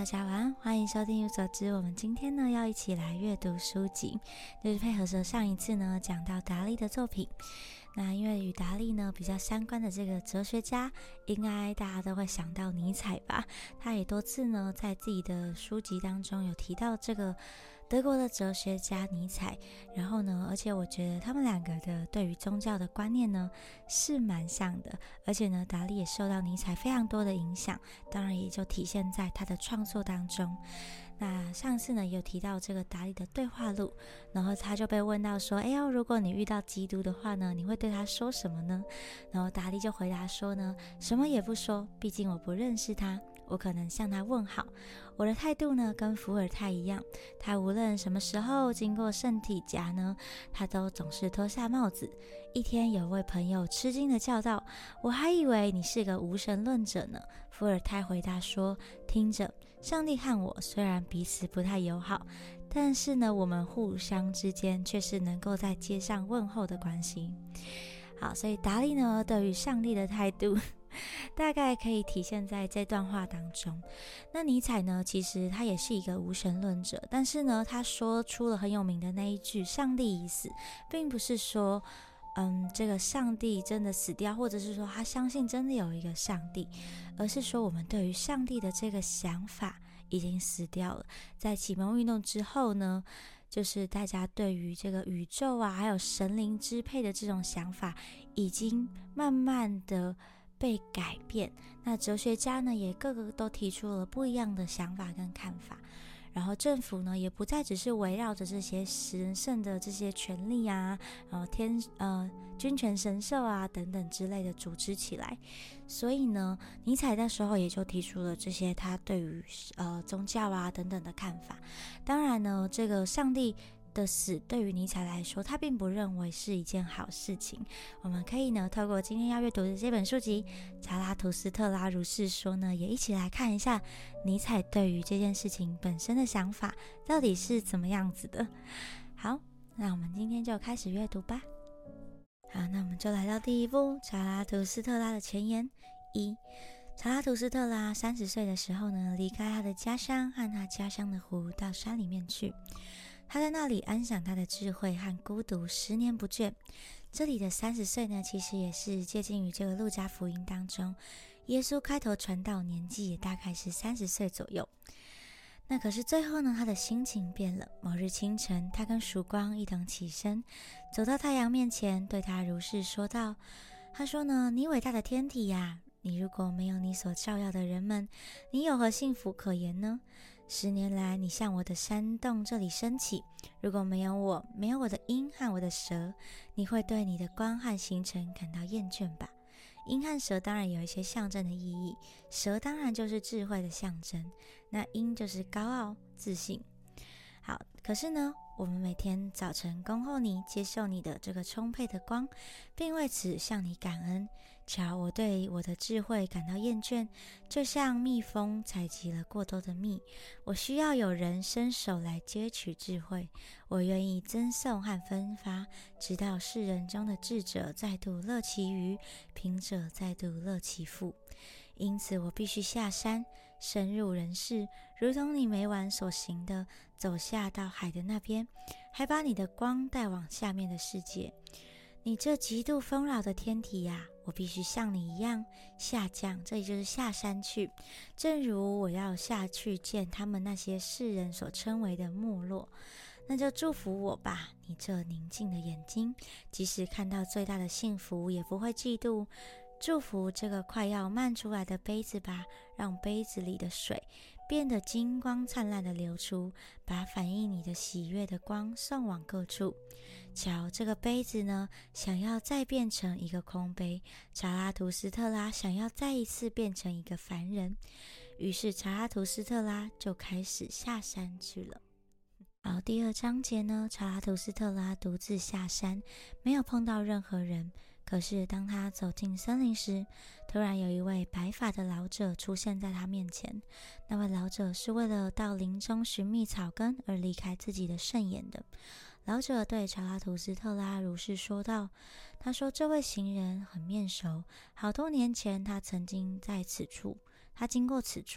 大家晚安，欢迎收听有所知。我们今天呢要一起来阅读书籍，就是配合着上一次呢讲到达利的作品。那因为与达利呢比较相关的这个哲学家，应该大家都会想到尼采吧。他也多次呢在自己的书籍当中有提到这个德国的哲学家尼采，然后呢，而且我觉得他们两个的对于宗教的观念呢是蛮像的，而且呢，达利也受到尼采非常多的影响，当然也就体现在他的创作当中。那上次呢也有提到这个达利的对话录，然后他就被问到说，如果你遇到基督的话呢，你会对他说什么呢？然后达利就回答说呢，什么也不说，毕竟我不认识他，我可能向他问好。我的态度呢跟伏尔泰一样，他无论什么时候经过圣体闸呢，他都总是脱下帽子。一天有位朋友吃惊的叫道，我还以为你是个无神论者呢。伏尔泰回答说，听着，上帝和我虽然彼此不太友好，但是呢，我们互相之间却是能够在街上问候的关系。好，所以达利呢对于上帝的态度大概可以体现在这段话当中。那尼采呢，其实他也是一个无神论者，但是呢，他说出了很有名的那一句上帝已死，并不是说这个上帝真的死掉，或者是说他相信真的有一个上帝，而是说我们对于上帝的这个想法已经死掉了。在启蒙运动之后呢，就是大家对于这个宇宙啊还有神灵支配的这种想法已经慢慢的被改变。那哲学家呢也各个都提出了不一样的想法跟看法，然后政府呢也不再只是围绕着这些神圣的这些权利啊，君权神授啊等等之类的组织起来。所以呢，尼采那时候也就提出了这些他对于宗教啊等等的看法。当然呢，这个上帝的死对于尼采来说，他并不认为是一件好事情。我们可以呢透过今天要阅读的这本书籍《查拉图斯特拉如是说》呢，也一起来看一下尼采对于这件事情本身的想法到底是怎么样子的。好，那我们今天就开始阅读吧。好，那我们就来到第一部查拉图斯特拉的前言。查拉图斯特拉30岁的时候呢，离开他的家乡和他家乡的湖，到山里面去。他在那里安享他的智慧和孤独，10年不倦。这里的30岁呢，其实也是接近于这个路加福音当中，耶稣开头传道年纪也大概是30岁左右。那可是最后呢，他的心情变了。某日清晨，他跟曙光一同起身，走到太阳面前，对他如是说道。他说呢，你伟大的天体呀，你如果没有你所照耀的人们，你有何幸福可言呢？10年来，你向我的山洞这里升起，如果没有我，没有我的鹰和我的蛇，你会对你的光和行程感到厌倦吧？鹰和蛇当然有一些象征的意义，蛇当然就是智慧的象征，那鹰就是高傲自信。好，可是呢，我们每天早晨恭候你，接受你的这个充沛的光，并为此向你感恩。瞧，我对我的智慧感到厌倦，就像蜜蜂采集了过多的蜜，我需要有人伸手来接取智慧。我愿意赠送和分发，直到世人中的智者再度乐其余，贫者再度乐其富。因此我必须下山，深入人世，如同你每晚所行的，走下到海的那边，还把你的光带往下面的世界。你这极度丰饶的天体呀，我必须像你一样下降，这里就是下山去，正如我要下去见他们那些世人所称为的没落。那就祝福我吧，你这宁静的眼睛，即使看到最大的幸福也不会嫉妒。祝福这个快要漫出来的杯子吧，让杯子里的水变得金光灿烂的流出，把反映你的喜悦的光送往各处。瞧，这个杯子呢，想要再变成一个空杯，查拉图斯特拉想要再一次变成一个凡人。于是查拉图斯特拉就开始下山去了。好，第2章节呢，查拉图斯特拉独自下山，没有碰到任何人。可是当他走进森林时，突然有一位白发的老者出现在他面前。那位老者是为了到林中寻觅草根而离开自己的圣眼的。老者对查拉图斯特拉如是说道。他说，这位行人很面熟，好多年前他曾经在此处，他经过此处，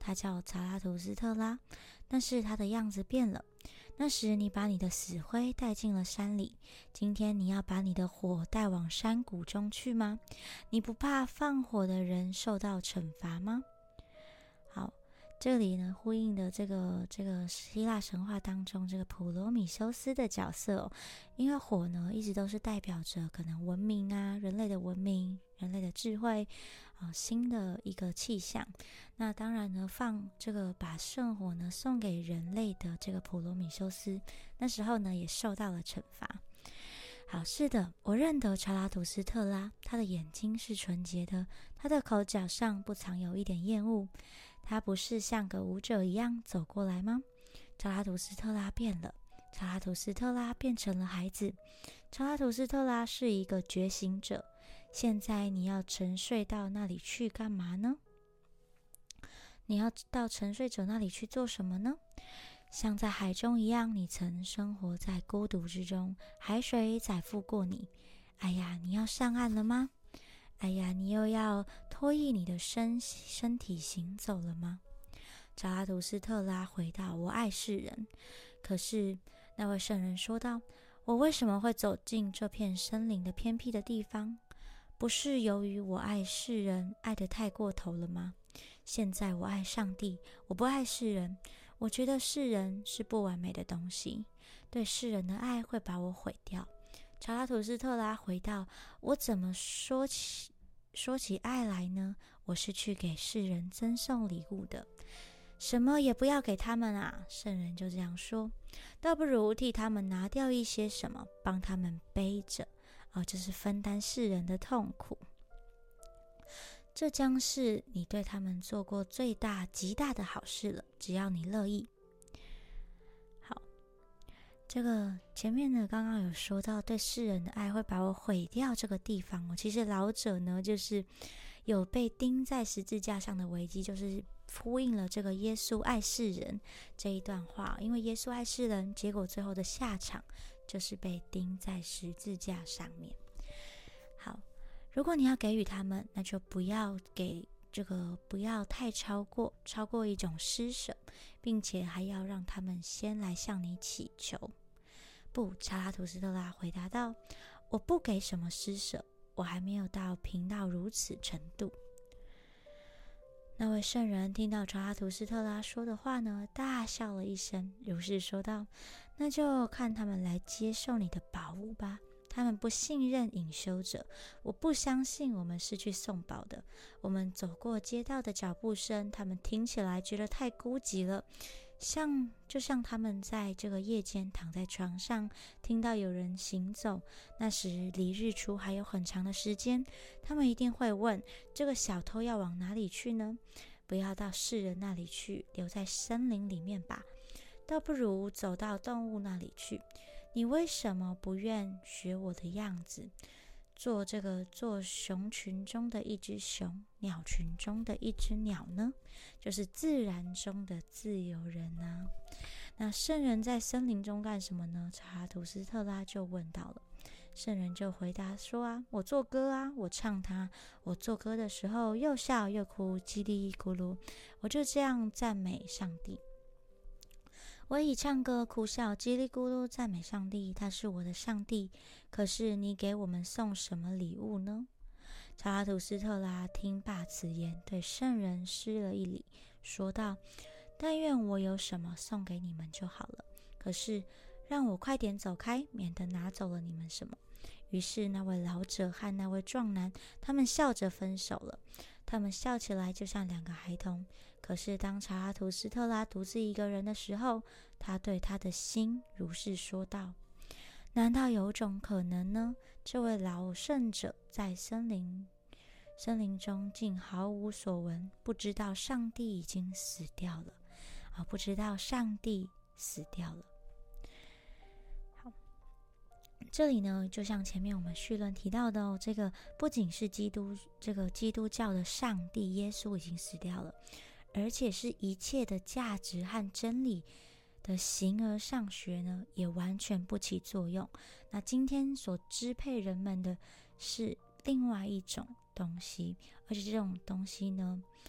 他叫查拉图斯特拉，但是他的样子变了。那时你把你的死灰带进了山里，今天你要把你的火带往山谷中去吗？你不怕放火的人受到惩罚吗？好，这里呢呼应的这个希腊神话当中这个普罗米修斯的角色因为火呢一直都是代表着可能文明啊，人类的文明、人类的智慧新的一个气象。那当然呢，把圣火呢送给人类的这个普罗米修斯，那时候呢也受到了惩罚。好，是的，我认得查拉图斯特拉，他的眼睛是纯洁的，他的口角上不藏有一点厌恶。他不是像个舞者一样走过来吗？查拉图斯特拉变了，查拉图斯特拉变成了孩子。查拉图斯特拉是一个觉醒者。现在你要沉睡到那里去干嘛呢？你要到沉睡者那里去做什么呢？像在海中一样，你曾生活在孤独之中，海水载负过你。哎呀，你要上岸了吗？哎呀，你又要脱逸你的身体行走了吗？查拉图斯特拉回答：我爱世人。可是那位圣人说道：我为什么会走进这片森林的偏僻的地方？不是由于我爱世人爱得太过头了吗？现在我爱上帝，我不爱世人。我觉得世人是不完美的东西，对世人的爱会把我毁掉。查拉图斯特拉回道：我怎么说起爱来呢？我是去给世人赠送礼物的，什么也不要给他们啊。圣人就这样说，倒不如替他们拿掉一些什么，帮他们背着就是分担世人的痛苦。这将是你对他们做过最大极大的好事了，只要你乐意。好，这个前面呢刚刚有说到对世人的爱会把我毁掉这个地方其实老者呢就是有被钉在十字架上的危机，就是呼应了这个耶稣爱世人这一段话。因为耶稣爱世人，结果最后的下场就是被钉在十字架上面。好，如果你要给予他们，那就不要太超过一种施舍，并且还要让他们先来向你祈求。不，查拉图斯特拉回答道：我不给什么施舍，我还没有贫到如此程度。那位圣人听到查拉图斯特拉说的话呢，大笑了一声，如是说道：那就看他们来接受你的宝物吧。他们不信任隐修者，我不相信我们是去送宝的。我们走过街道的脚步声，他们听起来觉得太孤寂了，就像他们在这个夜间躺在床上，听到有人行走，那时离日出还有很长的时间，他们一定会问：这个小偷要往哪里去呢？不要到世人那里去，留在森林里面吧，倒不如走到动物那里去。你为什么不愿学我的样子，做熊群中的一只熊，鸟群中的一只鸟呢？就是自然中的自由人啊。那圣人在森林中干什么呢？查拉图斯特拉就问到了。圣人就回答说我做歌啊，我唱它。我做歌的时候又笑又哭，叽里咕噜，我就这样赞美上帝。我以唱歌哭笑叽里咕噜赞美上帝，他是我的上帝。可是你给我们送什么礼物呢？查拉图斯特拉听罢此言，对圣人施了一礼，说道：但愿我有什么送给你们就好了，可是让我快点走开，免得拿走了你们什么。于是那位老者和那位壮男，他们笑着分手了。他们笑起来就像两个孩童。可是当查拉图斯特拉独自一个人的时候，他对他的心如是说道：难道有种可能呢？这位老圣者在森林中竟毫无所闻，不知道上帝已经死掉了。不知道上帝死掉了。好，这里呢，就像前面我们绪论提到的这个不仅是基督教的上帝耶稣已经死掉了，而且是一切的价值和真理的形而上学呢，也完全不起作用。那今天所支配人们的是另外一种东西，而且这种东西呢，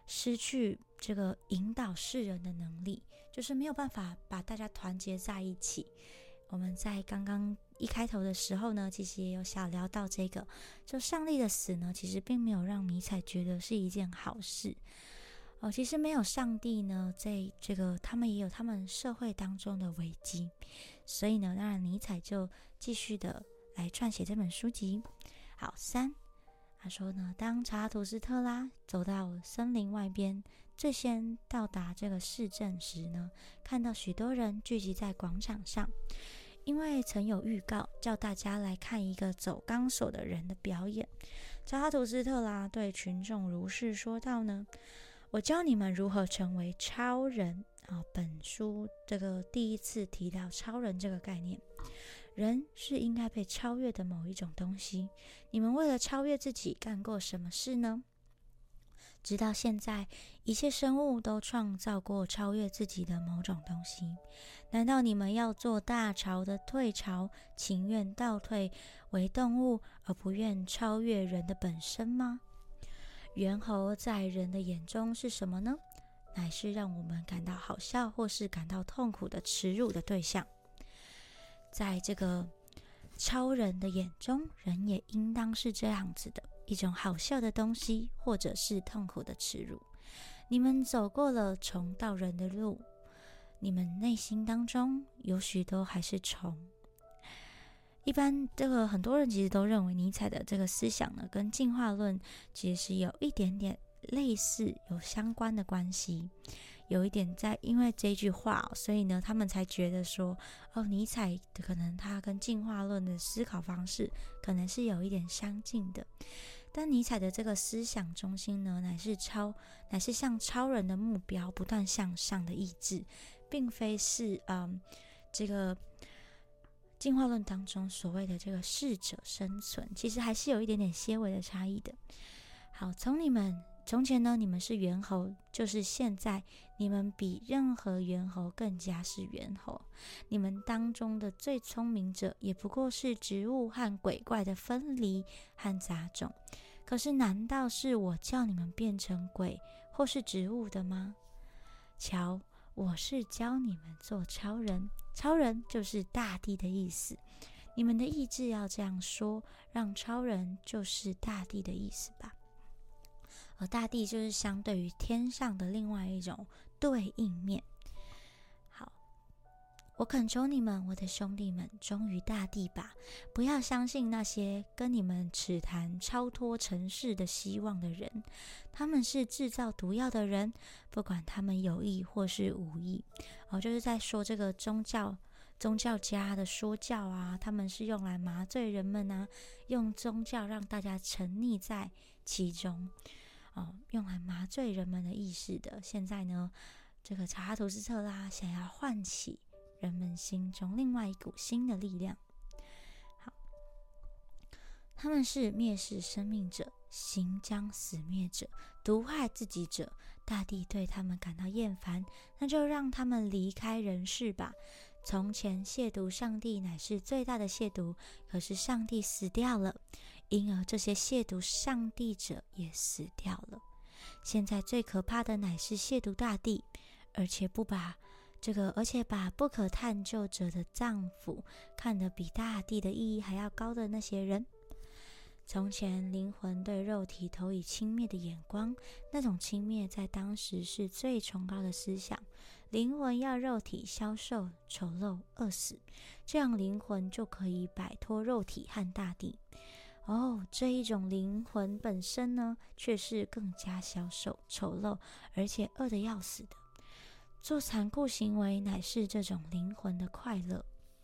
失去这个引导世人的能力，就是没有办法把大家团结在一起。我们在刚刚一开头的时候呢，其实也有小聊到这个，就上帝的死呢，其实并没有让尼采觉得是一件好事。其实没有上帝呢，在这个他们也有他们社会当中的危机，所以呢，当然尼采就继续的来撰写这本书籍。好，3，他说呢，当查拉图斯特拉走到森林外边，最先到达这个市镇时呢，看到许多人聚集在广场上，因为曾有预告叫大家来看一个走钢索的人的表演。查拉图斯特拉对群众如是说道呢，我教你们如何成为超人。本书这个第一次提到超人这个概念，人是应该被超越的某一种东西。你们为了超越自己干过什么事呢？直到现在，一切生物都创造过超越自己的某种东西。难道你们要做大潮的退潮，情愿倒退为动物，而不愿超越人的本身吗？猿猴在人的眼中是什么呢？乃是让我们感到好笑或是感到痛苦的耻辱的对象。在这个超人的眼中，人也应当是这样子的，一种好笑的东西，或者是痛苦的耻辱。你们走过了虫到人的路，你们内心当中有许多还是虫。一般很多人其实都认为尼采的这个思想呢，跟进化论其实有一点点类似，有相关的关系。有一点因为这句话，所以呢，他们才觉得说，尼采可能他跟进化论的思考方式可能是有一点相近的。但尼采的这个思想中心呢，乃是向超人的目标不断向上的意志，并非是这个进化论当中所谓的这个适者生存，其实还是有一点点些微的差异的。好，从前呢，你们是猿猴，就是现在你们比任何猿猴更加是猿猴。你们当中的最聪明者，也不过是植物和鬼怪的分离和杂种。可是难道是我叫你们变成鬼或是植物的吗？瞧，我是教你们做超人，超人就是大地的意思。你们的意志要这样说，让超人就是大地的意思吧。而大地就是相对于天上的另外一种对应面。好，我恳求你们，我的兄弟们，忠于大地吧，不要相信那些跟你们尺谈超脱尘世的希望的人，他们是制造毒药的人，不管他们有意或是无意。就是在说这个宗教家的说教啊，他们是用来麻醉人们啊，用宗教让大家沉溺在其中。用来麻醉人们的意识的。现在呢，这个查拉图斯特拉想要唤起人们心中另外一股新的力量。好，他们是蔑视生命者，行将死灭者，毒害自己者。大地对他们感到厌烦，那就让他们离开人世吧。从前亵渎上帝乃是最大的亵渎，可是上帝死掉了，因而这些亵渎上帝者也死掉了。现在最可怕的乃是亵渎大地，而且把不可探究者的脏腑看得比大地的意义还要高的那些人。从前灵魂对肉体投以轻蔑的眼光，那种轻蔑在当时是最崇高的思想。灵魂要肉体消瘦、丑陋、饿死，这样灵魂就可以摆脱肉体和大地。这一种灵魂本身呢，却是更加消瘦、丑陋，而且饿得要死的。做残酷行为乃是这种灵魂的快乐。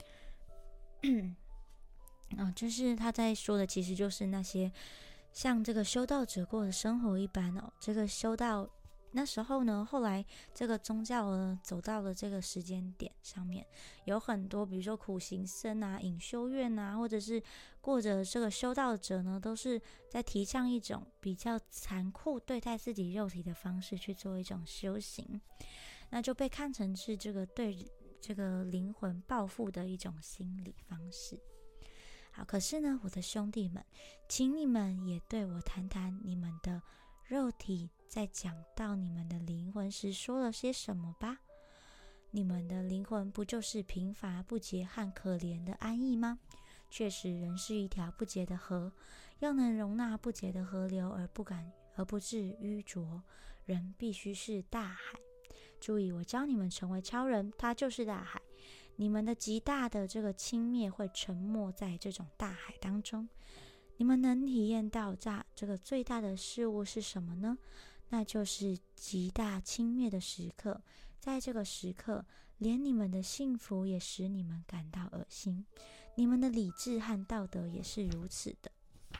就是他在说的，其实就是那些像这个修道者过的生活一般这个修道那时候呢，后来这个宗教呢走到了这个时间点上面，有很多比如说苦行僧啊、隐修院啊，或者是过着这个修道者呢，都是在提倡一种比较残酷对待自己肉体的方式去做一种修行，那就被看成是这个对这个灵魂报复的一种心理方式。好，可是呢，我的兄弟们，请你们也对我谈谈你们的肉体在讲到你们的灵魂时说了些什么吧。你们的灵魂不就是贫乏不洁和可怜的安逸吗？确实，人是一条不洁的河，要能容纳不洁的河流而不致淤浊，人必须是大海。注意，我教你们成为超人，他就是大海。你们的极大的这个轻蔑会沉没在这种大海当中。你们能体验到这个最大的事物是什么呢？那就是极大轻蔑的时刻。在这个时刻，连你们的幸福也使你们感到恶心，你们的理智和道德也是如此的。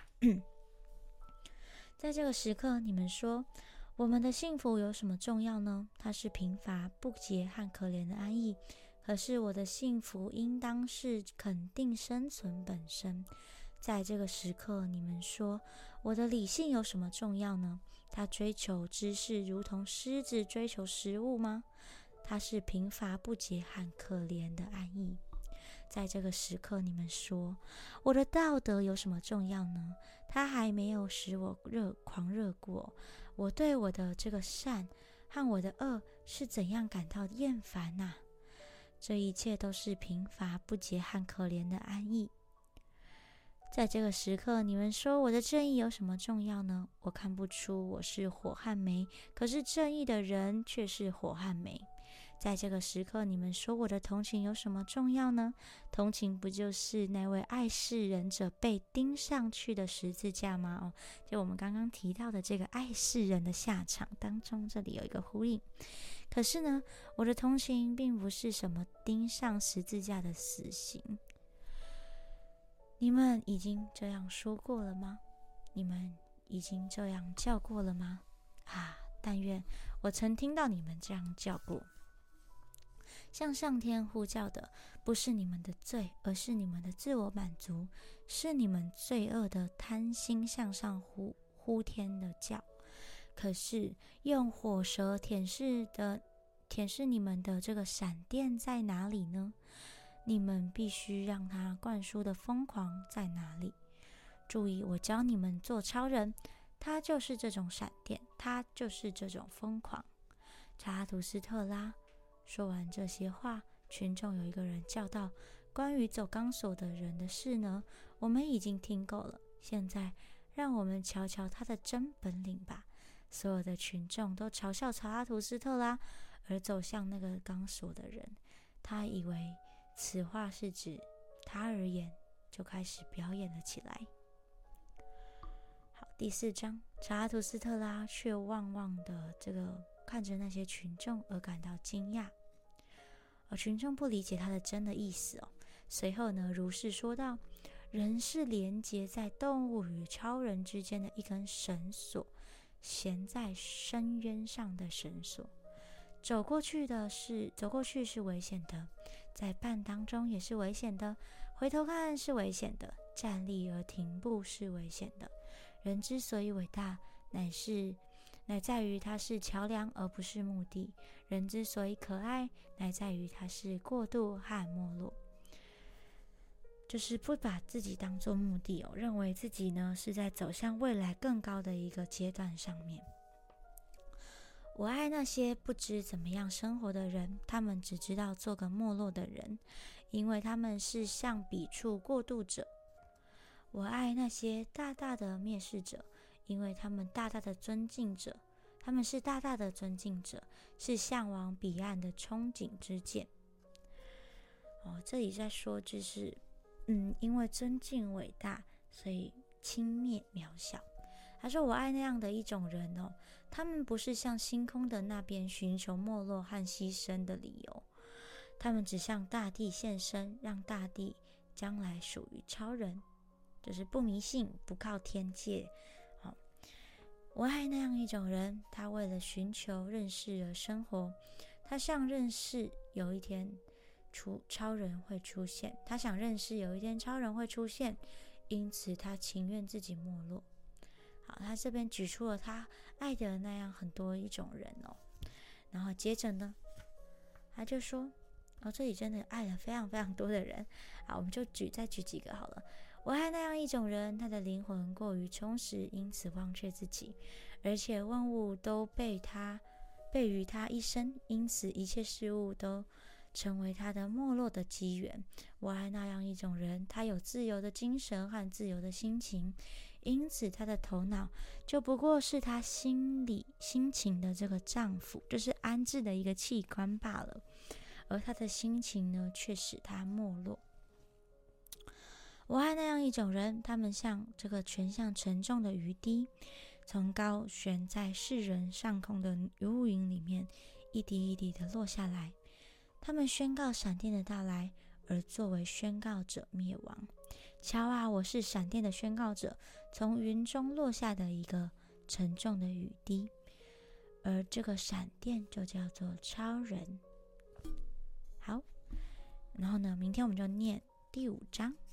在这个时刻，你们说，我们的幸福有什么重要呢？它是贫乏、不洁和可怜的安逸。可是我的幸福应当是肯定生存本身。在这个时刻，你们说，我的理性有什么重要呢？它追求知识如同狮子追求食物吗？它是贫乏不洁和可怜的安逸。在这个时刻，你们说，我的道德有什么重要呢？它还没有使我狂热过。我对我的这个善和我的恶是怎样感到厌烦啊？这一切都是贫乏不洁和可怜的安逸。在这个时刻，你们说我的正义有什么重要呢？我看不出我是火和煤，可是正义的人却是火和煤。在这个时刻，你们说我的同情有什么重要呢？同情不就是那位爱世人者被钉上去的十字架吗？就我们刚刚提到的这个爱世人的下场当中，这里有一个呼应。可是呢，我的同情并不是什么钉上十字架的死刑。你们已经这样说过了吗？你们已经这样叫过了吗？但愿我曾听到你们这样叫过。向上天呼叫的不是你们的罪，而是你们的自我满足，是你们罪恶的贪心向上呼天的叫。可是用火舌舔舐你们的这个闪电在哪里呢？你们必须让它灌输的疯狂在哪里？注意，我教你们做超人，他就是这种闪电，他就是这种疯狂。查拉图斯特拉说完这些话，群众有一个人叫道：关于走钢索的人的事呢，我们已经听够了，现在让我们瞧瞧他的真本领吧。所有的群众都嘲笑查拉图斯特拉，而走向那个钢索的人。他以为此话是指他而言，就开始表演了起来。好，第4章，查拉图斯特拉却望望的看着那些群众而感到惊讶，而群众不理解他的真的意思随后呢，如是说道：人是连接在动物与超人之间的一根绳索，悬在深渊上的绳索。走过去是危险的，在半当中也是危险的，回头看是危险的，站立而停步是危险的。人之所以伟大，乃在于它是桥梁而不是目的；人之所以可爱，乃在于它是过渡和没落。就是不把自己当作目的认为自己呢是在走向未来更高的一个阶段上面。我爱那些不知怎么样生活的人，他们只知道做个没落的人，因为他们是向彼处过渡者。我爱那些大大的蔑视者，因为他们大大的尊敬者，他们是大大的尊敬者，是向往彼岸的憧憬之箭。这里在说就是因为尊敬伟大，所以轻蔑渺小。他说我爱那样的一种人他们不是向星空的那边寻求没落和牺牲的理由，他们只向大地献身，让大地将来属于超人，就是不迷信，不靠天界。我爱那样一种人，他为了寻求认识而生活，他想认识有一天超人会出现，因此他情愿自己没落。好，他这边举出了他爱的那样很多一种人然后接着呢，他就说这里真的爱了非常非常多的人。好，我们就再举几个好了。我爱那样一种人，他的灵魂过于充实，因此忘却自己， 而且万物都悖于他一身，因此一切事物都成为他的没落的机缘。我爱那样一种人，他有自由的精神和自由的心情，因此他的头脑就不过是他心情的这个脏腑，就是安置的一个器官罢了，而他的心情呢，却使他没落。我爱那样一种人，他们像这个全像沉重的雨滴，从高悬在世人上空的乌云里面，一滴一滴的落下来。他们宣告闪电的到来，而作为宣告者灭亡。瞧啊，我是闪电的宣告者，从云中落下的一个沉重的雨滴，而这个闪电就叫做超人。好，然后呢，明天我们就念第5章。